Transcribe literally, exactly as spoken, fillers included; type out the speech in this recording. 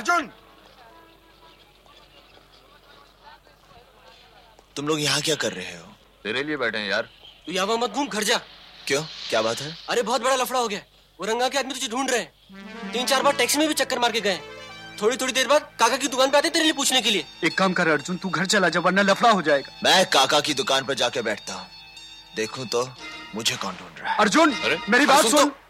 अर्जुन, तुम लोग यहाँ क्या कर रहे हो? तेरे लिए बैठे हैं यार। तू यहाँ मत घूम, घर जा। क्यों, क्या बात है? अरे बहुत बड़ा लफड़ा हो गया। वो रंगा के आदमी तुझे ढूंढ रहे हैं। तीन चार बार टैक्सी में भी चक्कर मार के गए। थोड़ी थोड़ी देर बाद काका की दुकान पे आते तेरे लिए पूछने के लिए। एक काम कर अर्जुन, तू घर चला जा वरना लफड़ा हो जाएगा। मैं काका की दुकान पर जाके बैठता हूँ, देखूं तो मुझे कौन ढूंढ रहा है। अर्जुन, मेरी बात सुन।